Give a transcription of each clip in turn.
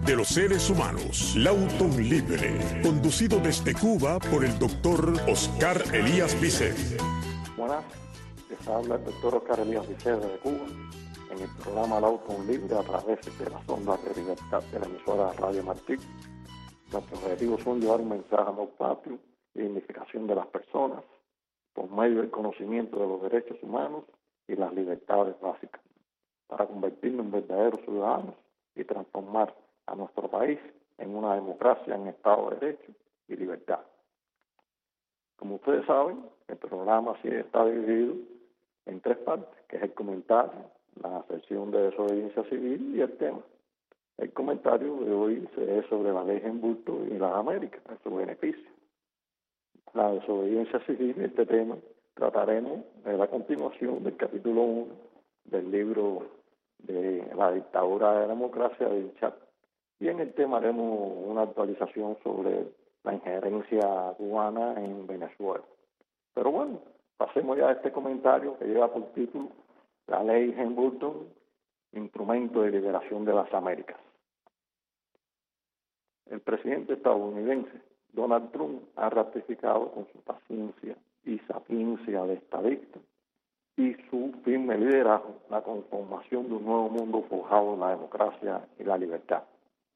de los seres humanos. Lawton Libre, conducido desde Cuba por el doctor Oscar Elías Vicet. Buenas, les habla el doctor Oscar Elías Vicet de Cuba en el programa Lawton Libre a través de las ondas de libertad de la emisora Radio Martí. Nuestros objetivos son llevar un mensaje amor patrio y dignificación de las personas por medio del conocimiento de los derechos humanos y las libertades básicas, para convertirnos en verdaderos ciudadanos y transformar a nuestro país en una democracia en Estado de Derecho y libertad. Como ustedes saben, el programa sí está dividido en tres partes, que es el comentario, la sección de desobediencia civil y el tema. El comentario de hoy es sobre la ley Hamilton y las Américas, a su beneficio. La desobediencia civil, este tema, trataremos de la continuación del capítulo 1 del libro de la dictadura de la democracia de Chat. Y en el tema haremos una actualización sobre la injerencia cubana en Venezuela. Pero bueno, pasemos ya a este comentario que lleva por título la ley Hamilton, instrumento de liberación de las Américas. El presidente estadounidense Donald Trump ha ratificado con su paciencia y sapiencia de estadista y su firme liderazgo la conformación de un nuevo mundo forjado en la democracia y la libertad.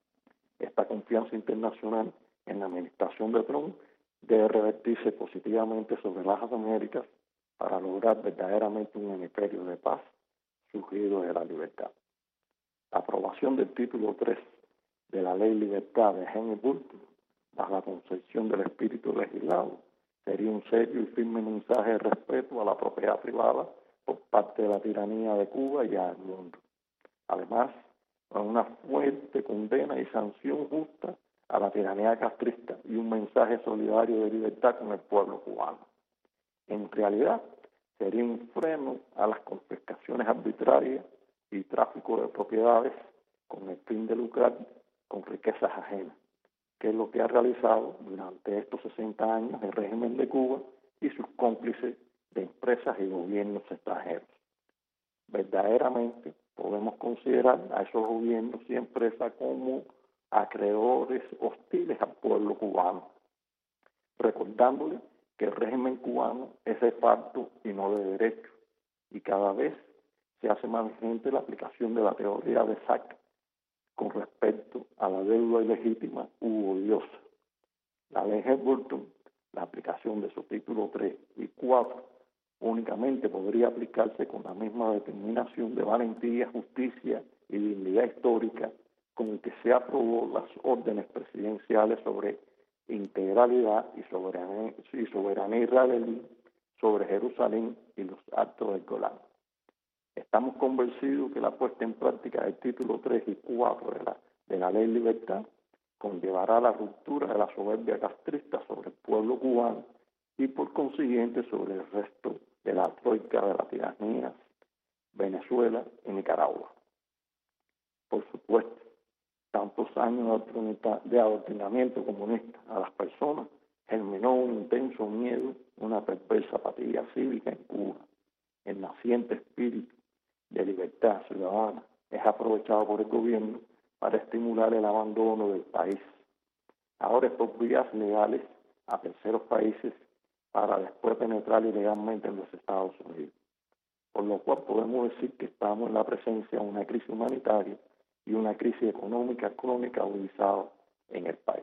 Esta confianza internacional en la administración de Trump debe revertirse positivamente sobre las Américas para lograr verdaderamente un hemisferio de paz surgido de la libertad. La aprobación del título 3 de la Ley Libertad de Hamilton, bajo la concepción del espíritu legislado, sería un serio y firme mensaje de respeto a la propiedad privada por parte de la tiranía de Cuba y al mundo. Además, una fuerte condena y sanción justa a la tiranía castrista y un mensaje solidario de libertad con el pueblo cubano. En realidad, sería un freno a las confiscaciones arbitrarias y tráfico de propiedades con el fin de lucrar con riquezas ajenas, que es lo que ha realizado durante estos 60 años el régimen de Cuba y sus cómplices de empresas y gobiernos extranjeros. Verdaderamente podemos considerar a esos gobiernos y empresas como acreedores hostiles al pueblo cubano, recordándole que el régimen cubano es de facto y no de derecho, y cada vez se hace más vigente la aplicación de la teoría de Sack con respecto a la deuda ilegítima u odiosa. La ley Hamilton, la aplicación de su título 3 y 4, únicamente podría aplicarse con la misma determinación de valentía, justicia y dignidad histórica con que se aprobó las órdenes presidenciales sobre integralidad y soberanía israelí sobre Jerusalén y los actos del Golán. Estamos convencidos que la puesta en práctica del título 3 y 4 de la Ley Libertad conllevará la ruptura de la soberbia castrista sobre el pueblo cubano y por consiguiente sobre el resto de la troika de las tiranías, Venezuela y Nicaragua. Por supuesto, tantos años de adoctrinamiento comunista a las personas germinó un intenso miedo, una perversa apatía cívica en Cuba. El naciente espíritu de libertad ciudadana es aprovechado por el gobierno para estimular el abandono del país. Ahora es por vías legales a terceros países para después penetrar ilegalmente en los Estados Unidos. Por lo cual podemos decir que estamos en la presencia de una crisis humanitaria y una crisis económica crónica agudizada en el país.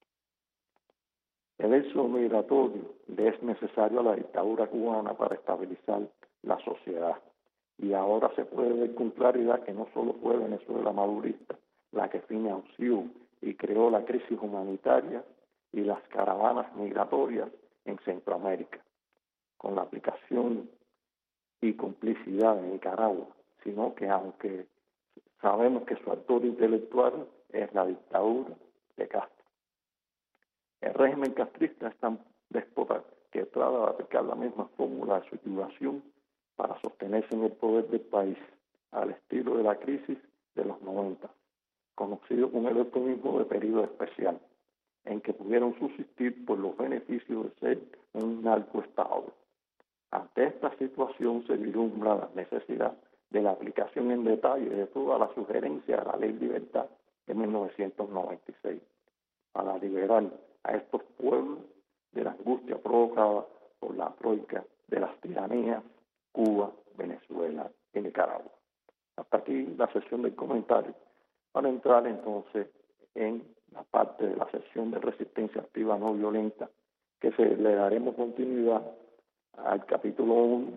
El éxodo migratorio le es necesario a la dictadura cubana para estabilizar la sociedad. Y ahora se puede ver con claridad que no solo fue Venezuela madurista la que financió y creó la crisis humanitaria y las caravanas migratorias en Centroamérica, con la aplicación y complicidad de Nicaragua, sino que aunque sabemos que su actor intelectual es la dictadura de Castro. El régimen castrista es tan déspota que trata de aplicar la misma fórmula de subyugación para sostenerse en el poder del país, al estilo de la crisis de los 90, conocido como el eufemismo de periodo especial, en que pudieron subsistir por los beneficios de ser un narcoestado. Ante esta situación se vislumbra la necesidad de la aplicación en detalle de todas las sugerencias de la Ley Libertad de 1996, para liberar a estos pueblos de la angustia provocada por la troika de las tiranías Cuba, Venezuela y Nicaragua. Hasta aquí la sesión del comentario, para entrar entonces en la parte de la sesión de resistencia activa no violenta, que le daremos continuidad al capítulo 1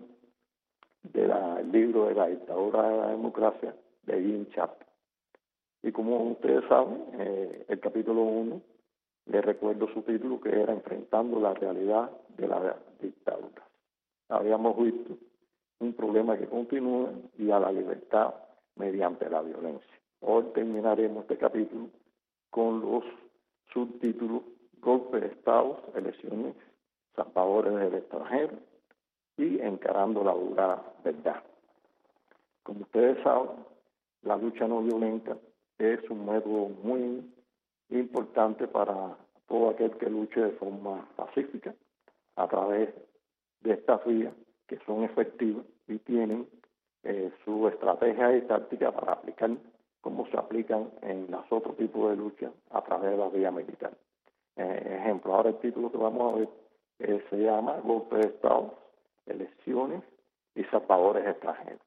del libro de la dictadura de la democracia de Jim Chapman. Y como ustedes saben, el capítulo 1, les recuerdo su título, que era Enfrentando la realidad de la dictadura. Habíamos visto un problema que continúa y a la libertad mediante la violencia. Hoy terminaremos este capítulo con los subtítulos Golpe de Estado, elecciones, salvadores del extranjero y encarando la dura verdad. Como ustedes saben, la lucha no violenta es un método muy importante para todo aquel que luche de forma pacífica a través de estas vías que son efectivas y tienen su estrategia y táctica para aplicar como se aplican en los otros tipos de lucha a través de la vía militar. Ejemplo, ahora el título que vamos a ver se llama Golpe de Estado, elecciones y salvadores extranjeros.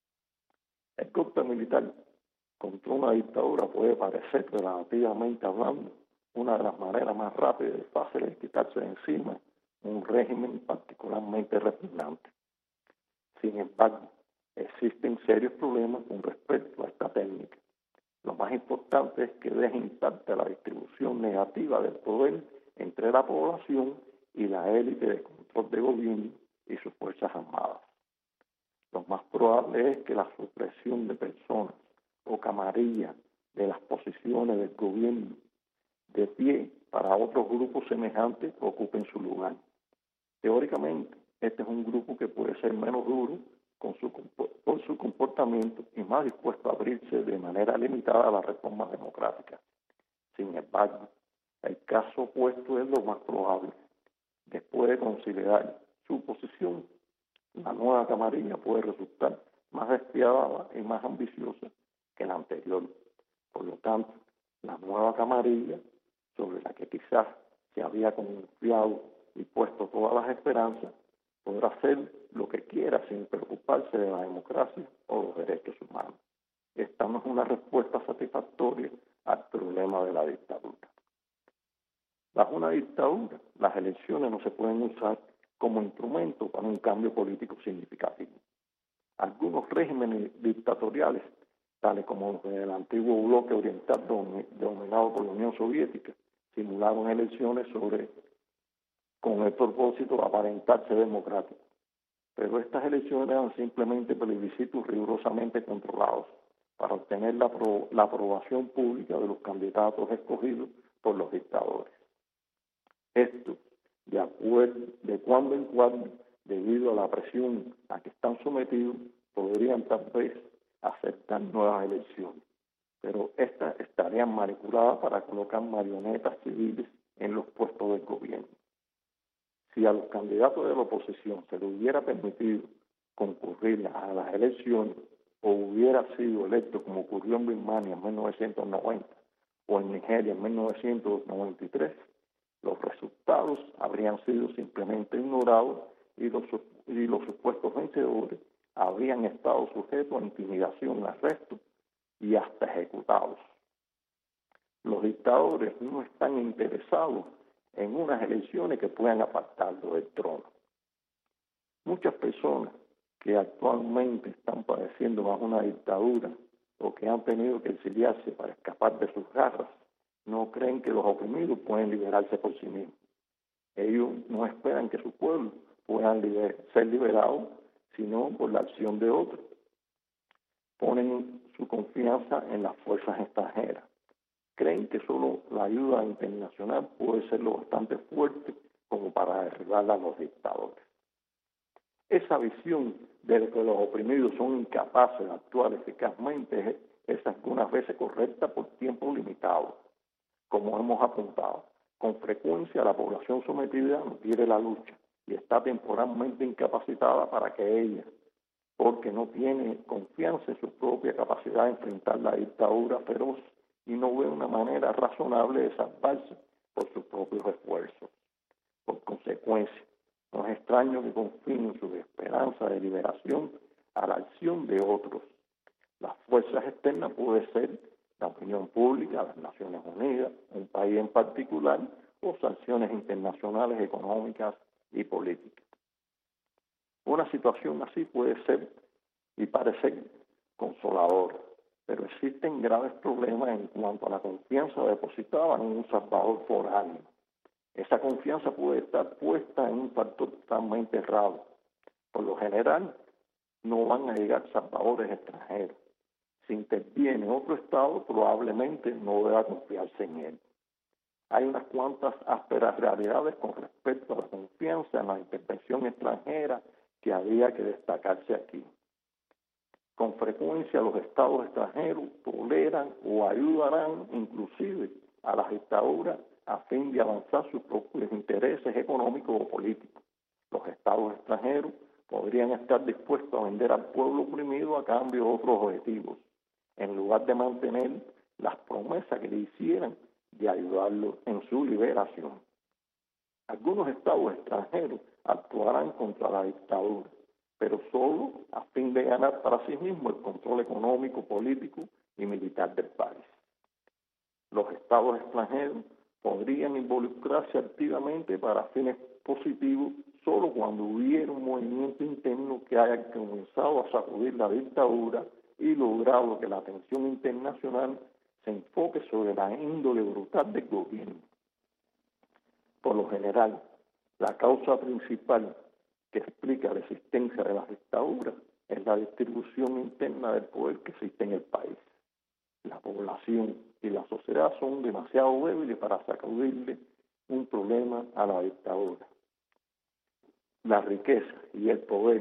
El golpe militar contra una dictadura puede parecer, relativamente hablando, una de las maneras más rápidas y fáciles de quitarse de encima un régimen particularmente repugnante. Sin embargo, existen serios problemas con respecto a esta técnica. Lo más importante es que deje intacta la distribución negativa del poder entre la población y la élite de control de gobierno y sus fuerzas armadas. Lo más probable es que la supresión de personas o camarillas de las posiciones del gobierno de pie para otros grupos semejantes ocupen su lugar. Teóricamente, este es un grupo que puede ser menos duro por su comportamiento y más dispuesto a abrirse de manera limitada a las reformas democráticas. Sin embargo, el caso opuesto es lo más probable. Después de considerar su posición, la nueva camarilla puede resultar más despiadada y más ambiciosa que la anterior. Por lo tanto, la nueva camarilla, sobre la que quizás se había confiado y puesto todas las esperanzas, podrá hacer lo que quiera sin preocuparse de la democracia o los derechos humanos. Esta no es una respuesta satisfactoria al problema de la dictadura. Bajo una dictadura, las elecciones no se pueden usar como instrumento para un cambio político significativo. Algunos regímenes dictatoriales, tales como los del antiguo bloque oriental dominado por la Unión Soviética, simularon elecciones con el propósito de aparentarse democráticos. Pero estas elecciones eran simplemente plebiscitos rigurosamente controlados para obtener la aprobación pública de los candidatos escogidos por los dictadores. Esto, de cuando en cuando, debido a la presión a que están sometidos, podrían tal vez aceptar nuevas elecciones, pero estas estarían manipuladas para colocar marionetas civiles en los puestos del gobierno. Si a los candidatos de la oposición se les hubiera permitido concurrir a las elecciones o hubiera sido electo como ocurrió en Birmania en 1990 o en Nigeria en 1993, los resultados habrían sido simplemente ignorados y los supuestos vencedores habrían estado sujetos a intimidación, arresto y hasta ejecutados. Los dictadores no están interesados en unas elecciones que puedan apartarlo del trono. Muchas personas que actualmente están padeciendo bajo una dictadura o que han tenido que exiliarse para escapar de sus garras, no creen que los oprimidos pueden liberarse por sí mismos. Ellos no esperan que su pueblo puedan ser liberados, sino por la acción de otros. Ponen su confianza en las fuerzas extranjeras. Creen que solo la ayuda internacional puede ser lo bastante fuerte como para derribar a los dictadores. Esa visión de que los oprimidos son incapaces de actuar eficazmente es algunas veces correcta por tiempo limitado. Como hemos apuntado, con frecuencia la población sometida no quiere la lucha y está temporalmente incapacitada para que ella, porque no tiene confianza en su propia capacidad de enfrentar la dictadura feroz y no ve una manera razonable de salvarse por sus propios esfuerzos. Por consecuencia, no es extraño que confíen su esperanza de liberación a la acción de otros. Las fuerzas externas pueden ser la opinión pública, las Naciones Unidas, un país en particular, o sanciones internacionales económicas y políticas. Una situación así puede ser y parecer consoladora, pero existen graves problemas en cuanto a la confianza depositada en un salvador foráneo. Esa confianza puede estar puesta en un factor totalmente errado. Por lo general, no van a llegar salvadores extranjeros. Si interviene otro Estado, probablemente no deba confiarse en él. Hay unas cuantas ásperas realidades con respecto a la confianza en la intervención extranjera que habría que destacarse aquí. Con frecuencia los estados extranjeros toleran o ayudarán inclusive a las dictaduras a fin de avanzar sus propios intereses económicos o políticos. Los estados extranjeros podrían estar dispuestos a vender al pueblo oprimido a cambio de otros objetivos, en lugar de mantener las promesas que le hicieran de ayudarlo en su liberación. Algunos estados extranjeros actuarán contra la dictadura, pero solo a fin de ganar para sí mismo el control económico, político y militar del país. Los estados extranjeros podrían involucrarse activamente para fines positivos solo cuando hubiera un movimiento interno que haya comenzado a sacudir la dictadura y logrado que la atención internacional se enfoque sobre la índole brutal del gobierno. Por lo general, la causa principal que explica la existencia de las dictaduras es la distribución interna del poder que existe en el país. La población y la sociedad son demasiado débiles para sacudirle un problema a la dictadura. La riqueza y el poder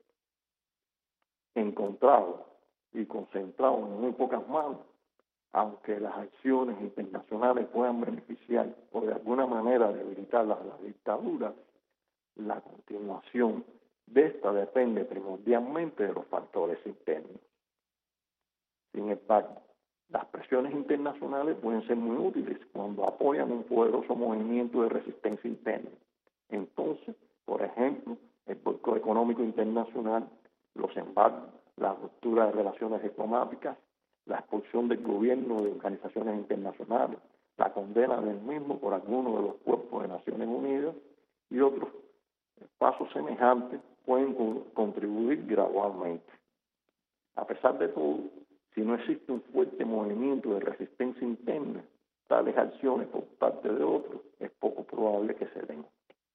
encontrados y concentrados en muy pocas manos, aunque las acciones internacionales puedan beneficiar o de alguna manera debilitar la dictadura, la continuación de esta depende primordialmente de los factores internos. Sin embargo, las presiones internacionales pueden ser muy útiles cuando apoyan un poderoso movimiento de resistencia interna. Entonces, por ejemplo, el bloqueo económico internacional, los embargos, la ruptura de relaciones diplomáticas, la expulsión del gobierno de organizaciones internacionales, la condena del mismo por algunos de los cuerpos de Naciones Unidas y otros pasos semejantes pueden contribuir gradualmente. A pesar de todo, si no existe un fuerte movimiento de resistencia interna, tales acciones por parte de otros es poco probable que se den.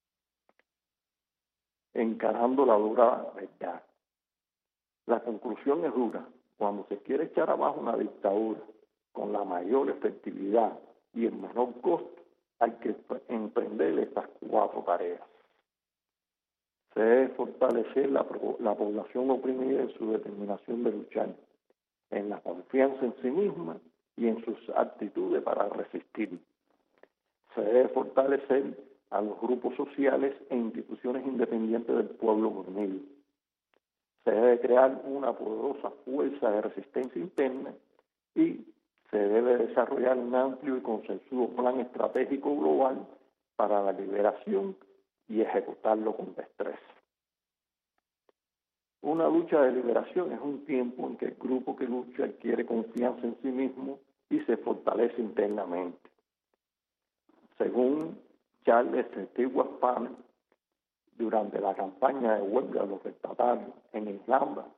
Encarando la dura verdad. La conclusión es dura. Cuando se quiere echar abajo una dictadura con la mayor efectividad y el menor costo, hay que emprender estas 4 tareas. Se debe fortalecer la población oprimida en su determinación de luchar, en la confianza en sí misma y en sus actitudes para resistir. Se debe fortalecer a los grupos sociales e instituciones independientes del pueblo oprimido. Se debe crear una poderosa fuerza de resistencia interna y se debe desarrollar un amplio y consensuado plan estratégico global para la liberación y ejecutarlo con destreza. Una lucha de liberación es un tiempo en que el grupo que lucha adquiere confianza en sí mismo y se fortalece internamente. Según Charles Stewart Parnell, durante la campaña de huelga de los estatales en Irlanda,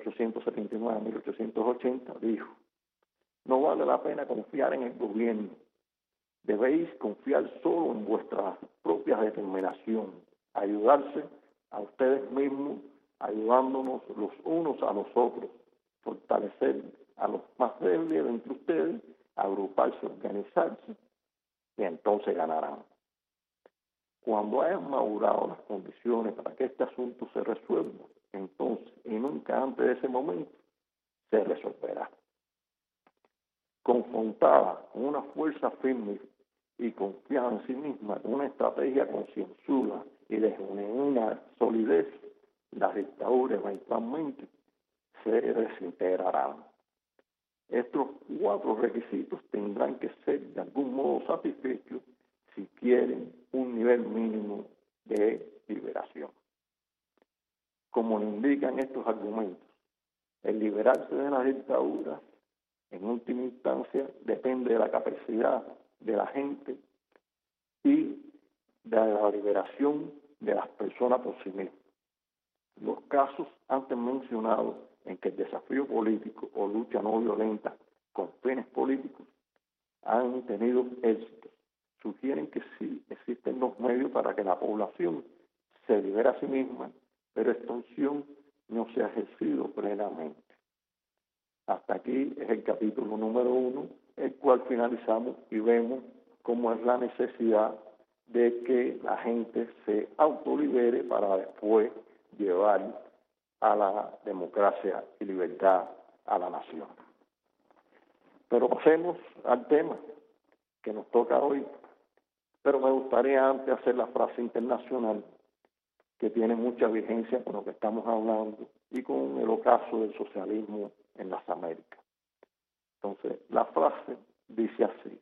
1879-1880, dijo: no vale la pena confiar en el gobierno, debéis confiar solo en vuestra propia determinación, ayudarse a ustedes mismos, ayudándonos los unos a los otros, fortalecer a los más débiles entre ustedes, agruparse, organizarse, y entonces ganarán. Cuando hayan madurado las condiciones para que este asunto se resuelva, entonces, y nunca antes de ese momento, se resolverá. Confrontada con una fuerza firme y confiada en sí misma, con una estrategia concienzuda y de genuina solidez, las dictaduras eventualmente se desintegrarán. Estos 4 requisitos tendrán que ser de algún modo satisfechos si quieren un nivel mínimo de liberación. Como lo indican estos argumentos, el liberarse de las dictaduras, en última instancia, depende de la capacidad de la gente y de la liberación de las personas por sí mismas. Los casos antes mencionados en que el desafío político o lucha no violenta con fines políticos han tenido éxito sugieren que sí existen los medios para que la población se libere a sí misma, pero esta opción no se ha ejercido plenamente. Hasta aquí es el capítulo número 1, el cual finalizamos y vemos cómo es la necesidad de que la gente se autolibere para después llevar a la democracia y libertad a la nación. Pero pasemos al tema que nos toca hoy. Pero me gustaría antes hacer la frase internacional que tiene mucha vigencia con lo que estamos hablando y con el ocaso del socialismo en las Américas. Entonces, la frase dice así: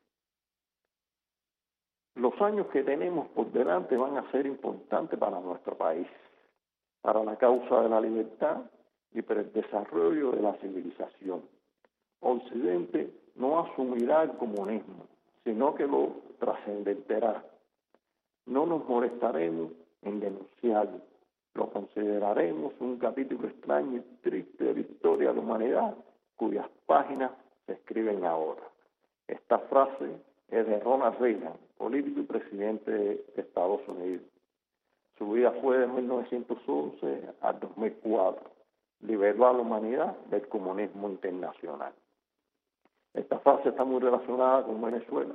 los años que tenemos por delante van a ser importantes para nuestro país, para la causa de la libertad y para el desarrollo de la civilización. Occidente no asumirá el comunismo, sino que lo trascenderá. No nos molestaremos en denunciarlo, lo consideraremos un capítulo extraño y triste de la historia de la humanidad, cuyas páginas se escriben ahora. Esta frase es de Ronald Reagan, político y presidente de Estados Unidos. Su vida fue de 1911 a 2004. Liberó a la humanidad del comunismo internacional. Esta frase está muy relacionada con Venezuela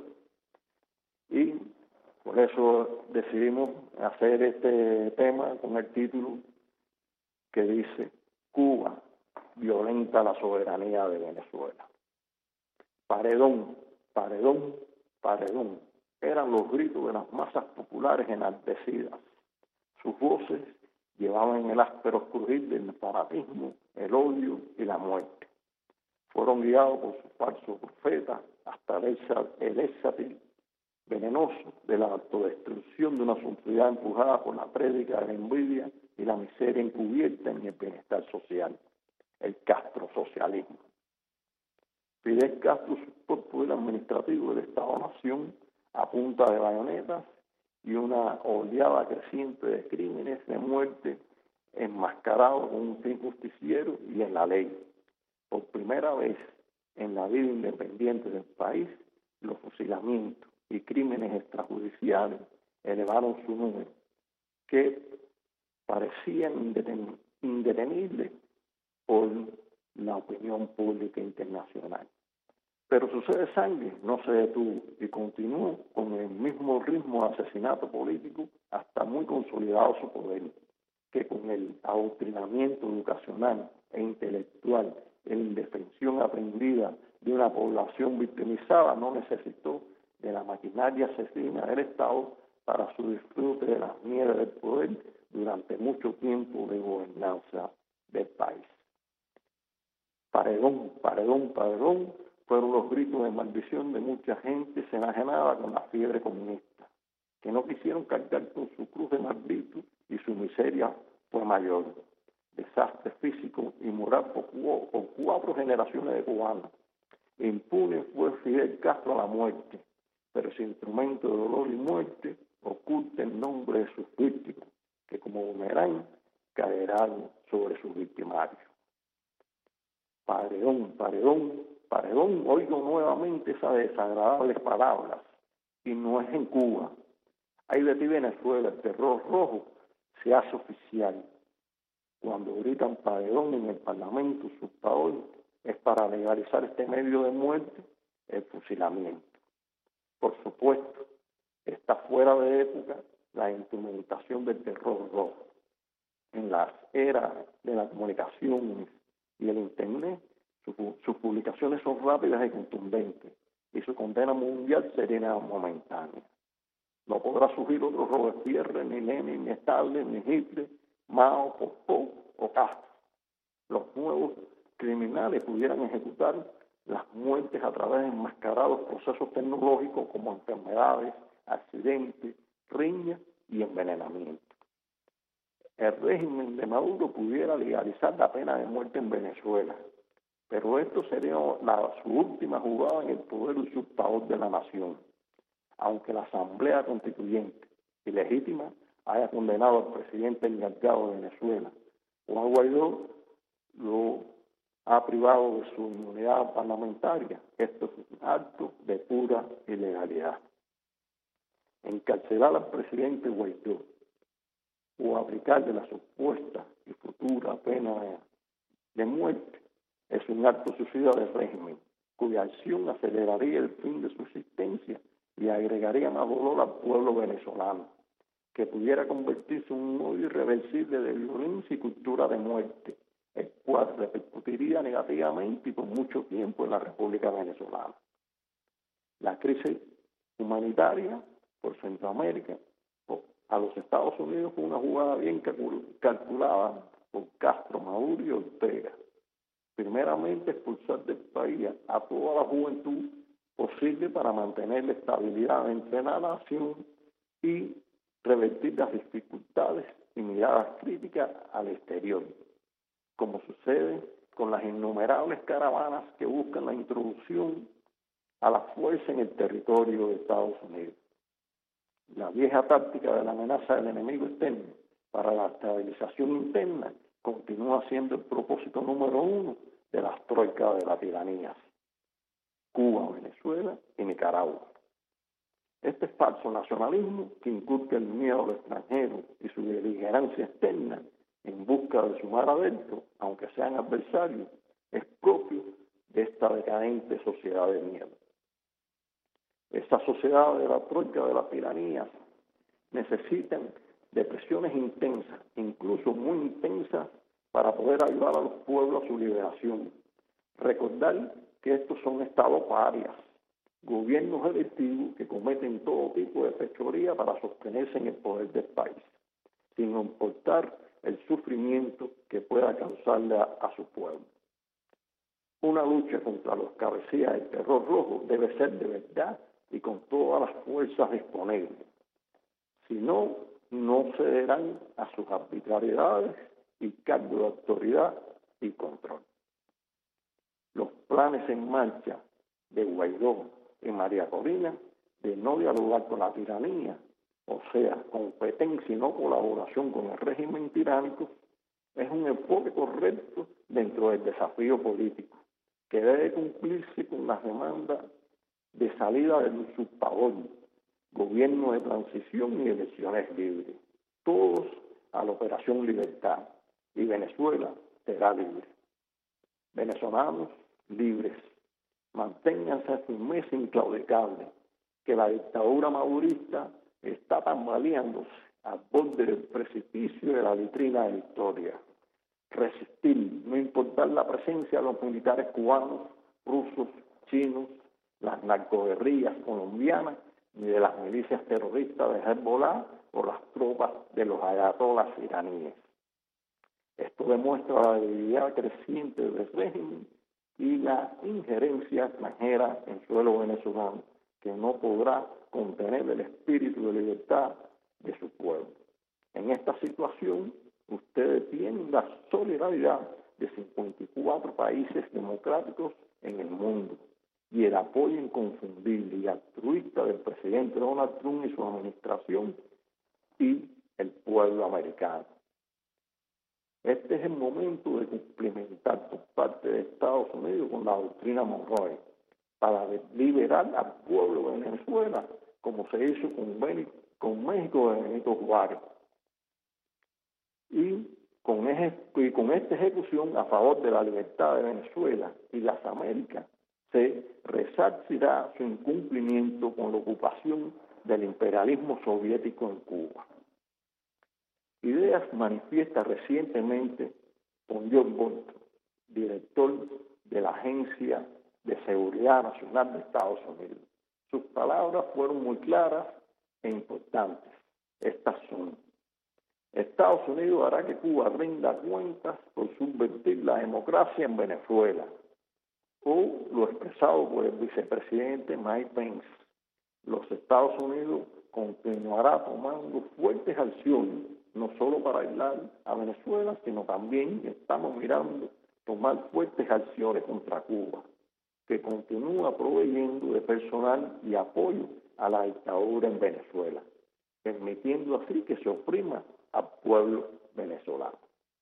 y por eso decidimos hacer este tema con el título que dice: Cuba violenta la soberanía de Venezuela. Paredón, paredón, paredón, eran los gritos de las masas populares enardecidas. Sus voces llevaban el áspero crujir del fanatismo, el odio y la muerte. Fueron guiados por su falso profeta hasta el éxtasis venenoso de la autodestrucción de una sociedad empujada por la prédica de la envidia y la miseria encubierta en el bienestar social, el castrosocialismo. Fidel Castro supo el poder administrativo del Estado-Nación a punta de bayonetas y una oleada creciente de crímenes de muerte enmascarados con un fin justiciero y en la ley. Por primera vez en la vida independiente del país, los fusilamientos y crímenes extrajudiciales elevaron su número, que parecían indetenibles por la opinión pública internacional. Pero su sed de sangre no se detuvo y continuó con el mismo ritmo de asesinato político hasta muy consolidado su poder, que con el adoctrinamiento educacional e intelectual en la indefensión aprendida de una población victimizada no necesitó de la maquinaria asesina del Estado para su disfrute de las mieles del poder durante mucho tiempo de gobernanza del país. Paredón, paredón, paredón fueron los gritos de maldición de mucha gente enajenada con la fiebre comunista, que no quisieron cargar con su cruz de maldito y su miseria fue mayor. Desastre físico y moral por 4 generaciones de cubanos. Impune fue Fidel Castro a la muerte, pero ese instrumento de dolor y muerte oculta el nombre de sus víctimas, que como boomerang caerán sobre sus victimarios. Paredón, paredón, paredón, oigo nuevamente esas desagradables palabras, y no es en Cuba. Hay de ti Venezuela, el terror rojo se hace oficial. Cuando gritan paredón en el Parlamento, su país es para legalizar este medio de muerte, el fusilamiento. Por supuesto, está fuera de época la instrumentación del terror rojo. En las eras de las comunicaciones y el Internet, sus publicaciones son rápidas y contundentes, y su condena mundial sería momentánea. No podrá surgir otro Robespierre, ni Lenin, ni Stalin, ni Hitler, Mao, Pol Pot o Castro. Los nuevos criminales pudieran ejecutar las muertes a través de enmascarados procesos tecnológicos como enfermedades, accidentes, riñas y envenenamiento. El régimen de Maduro pudiera legalizar la pena de muerte en Venezuela, pero esto sería su última jugada en el poder usurpador de la nación, aunque la Asamblea Constituyente ilegítima haya condenado al presidente encargado de Venezuela. Juan Guaidó lo ha privado de su inmunidad parlamentaria. Esto es un acto de pura ilegalidad. Encarcelar al presidente Guaidó o aplicarle la supuesta y futura pena de muerte es un acto suicida del régimen, cuya acción aceleraría el fin de su existencia y agregaría más dolor al pueblo venezolano, que pudiera convertirse en un modo irreversible de violencia y cultura de muerte, el cual repercutiría negativamente y por mucho tiempo en la República Venezolana. La crisis humanitaria por Centroamérica, a los Estados Unidos fue una jugada bien calculada por Castro, Maduro y Ortega. Primeramente, expulsar del país a toda la juventud posible para mantener la estabilidad entre la nación y revertir las dificultades y miradas críticas al exterior, como sucede con las innumerables caravanas que buscan la introducción a la fuerza en el territorio de Estados Unidos. La vieja táctica de la amenaza del enemigo externo para la estabilización interna continúa siendo el propósito número uno de las troicas de la tiranía: Cuba, Venezuela y Nicaragua. Este falso nacionalismo, que inculca el miedo al extranjero y su beligerancia externa en busca de sumar adentro, aunque sean adversarios, es propio de esta decadente sociedad de miedo. Esta sociedad de la troika de las tiranías necesitan de presiones intensas, incluso muy intensas, para poder ayudar a los pueblos a su liberación. Recordar que estos son estados parias, gobiernos electivos que cometen todo tipo de fechoría para sostenerse en el poder del país, sin importar el sufrimiento que pueda causarle a su pueblo. Una lucha contra los cabecillas del terror rojo debe ser de verdad y con todas las fuerzas disponibles. Si no, no cederán a sus arbitrariedades y cargos de autoridad y control. Los planes en marcha de Guaidó y María Corina de no dialogar con la tiranía, o sea, competencia y no colaboración con el régimen tiránico, es un enfoque correcto dentro del desafío político, que debe cumplirse con las demandas de salida del usurpador, gobierno de transición y elecciones libres, todos a la Operación Libertad, y Venezuela será libre. Venezolanos libres, manténganse firmes e inclaudicables, que la dictadura madurista está tambaleándose al borde del precipicio de la vitrina de la historia. Resistir, no importar la presencia de los militares cubanos, rusos, chinos, las narcoguerrillas colombianas, ni de las milicias terroristas de Hezbollah o las tropas de los ayatolás iraníes. Esto demuestra la debilidad creciente del régimen y la injerencia extranjera en suelo venezolano, que no podrá contener el espíritu de libertad de su pueblo. En esta situación, ustedes tienen la solidaridad de 54 países democráticos en el mundo y el apoyo inconfundible y altruista del presidente Donald Trump y su administración y el pueblo americano. Este es el momento de cumplimentar por parte de Estados Unidos con la doctrina Monroe para liberar al pueblo de Venezuela, como se hizo con México de Benito Juárez. Y con esta ejecución a favor de la libertad de Venezuela y las Américas, se resarcirá su incumplimiento con la ocupación del imperialismo soviético en Cuba. Ideas manifiesta recientemente con John Bolton, director de la Agencia de Seguridad Nacional de Estados Unidos. Sus palabras fueron muy claras e importantes. Estas son: Estados Unidos hará que Cuba rinda cuentas por subvertir la democracia en Venezuela. o lo expresado por el vicepresidente Mike Pence. Los Estados Unidos continuará tomando fuertes acciones, no solo para aislar a Venezuela, sino también estamos mirando tomar fuertes acciones contra Cuba, que continúa proveyendo de personal y apoyo a la dictadura en Venezuela, permitiendo así que se oprima al pueblo venezolano.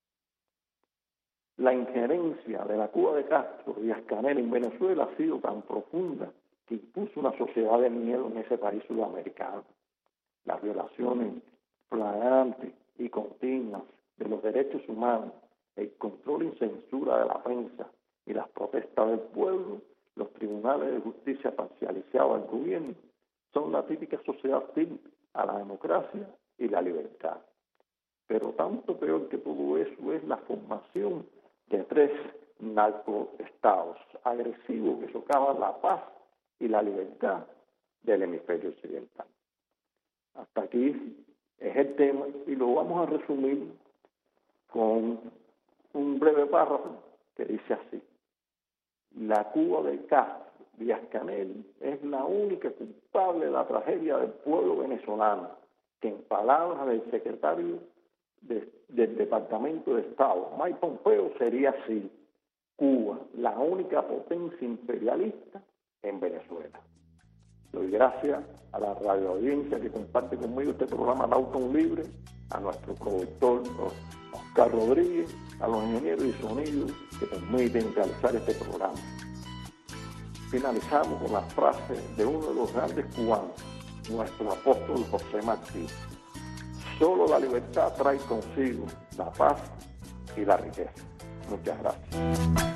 La injerencia de la Cuba de Castro y Díaz-Canel en Venezuela ha sido tan profunda que impuso una sociedad de miedo en ese país sudamericano. Las violaciones flagrantes y continuas de los derechos humanos, el control y censura de la prensa y las protestas del pueblo, los tribunales de justicia parcializados al gobierno, son la típica sociedad hostil a la democracia y la libertad. Pero tanto peor que todo eso es la formación de 3 narcoestados agresivos que socavan la paz y la libertad del hemisferio occidental. Hasta aquí es el tema y lo vamos a resumir con un breve párrafo que dice así: la Cuba de Castro Díaz-Canel es la única culpable de la tragedia del pueblo venezolano, que en palabras del secretario del Departamento de Estado, Mike Pompeo, sería así: Cuba, la única potencia imperialista en Venezuela. Doy gracias a la radioaudiencia que comparte conmigo este programa Nauton Libre, a nuestro productor Oscar Rodríguez, a los ingenieros de sonido que permiten realizar este programa. Finalizamos con la frase de uno de los grandes cubanos, nuestro apóstol José Martí: solo la libertad trae consigo la paz y la riqueza. Muchas gracias.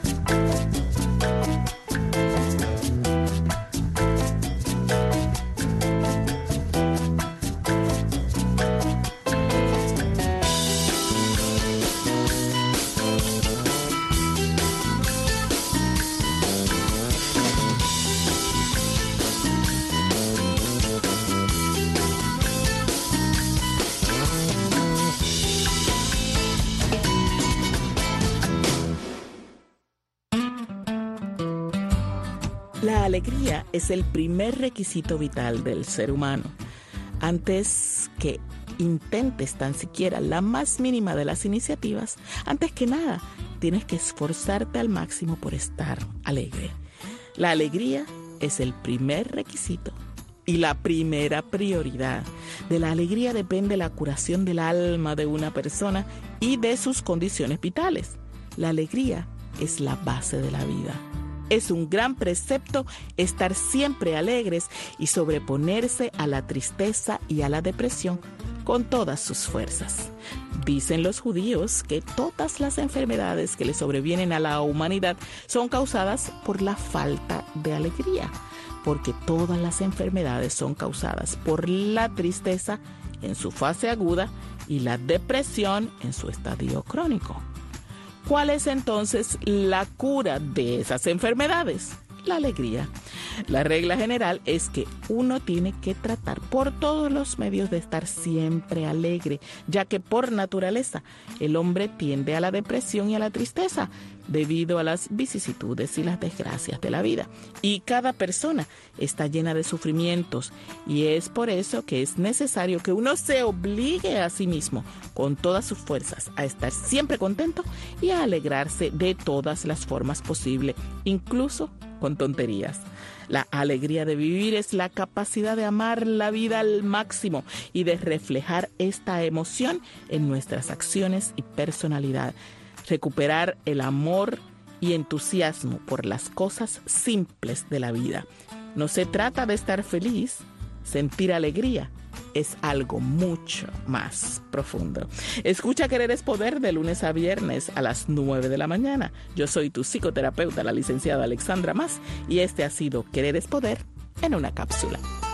La alegría es el primer requisito vital del ser humano. Antes que intentes tan siquiera la más mínima de las iniciativas, antes que nada, tienes que esforzarte al máximo por estar alegre. La alegría es el primer requisito y la primera prioridad. De la alegría depende la curación del alma de una persona y de sus condiciones vitales. La alegría es la base de la vida. Es un gran precepto estar siempre alegres y sobreponerse a la tristeza y a la depresión con todas sus fuerzas. Dicen los judíos que todas las enfermedades que le sobrevienen a la humanidad son causadas por la falta de alegría, porque todas las enfermedades son causadas por la tristeza en su fase aguda y la depresión en su estadio crónico. ¿Cuál es entonces la cura de esas enfermedades? La alegría. La regla general es que uno tiene que tratar por todos los medios de estar siempre alegre, ya que por naturaleza el hombre tiende a la depresión y a la tristeza debido a las vicisitudes y las desgracias de la vida. Y cada persona está llena de sufrimientos y es por eso que es necesario que uno se obligue a sí mismo con todas sus fuerzas a estar siempre contento y a alegrarse de todas las formas posibles, incluso con tonterías. La alegría de vivir es la capacidad de amar la vida al máximo y de reflejar esta emoción en nuestras acciones y personalidad. Recuperar el amor y entusiasmo por las cosas simples de la vida. No se trata de estar feliz, sentir alegría es algo mucho más profundo. Escucha Querer es Poder de lunes a viernes a las 9 de la mañana. Yo soy tu psicoterapeuta, la licenciada Alexandra Mas, y este ha sido Querer es Poder en una cápsula.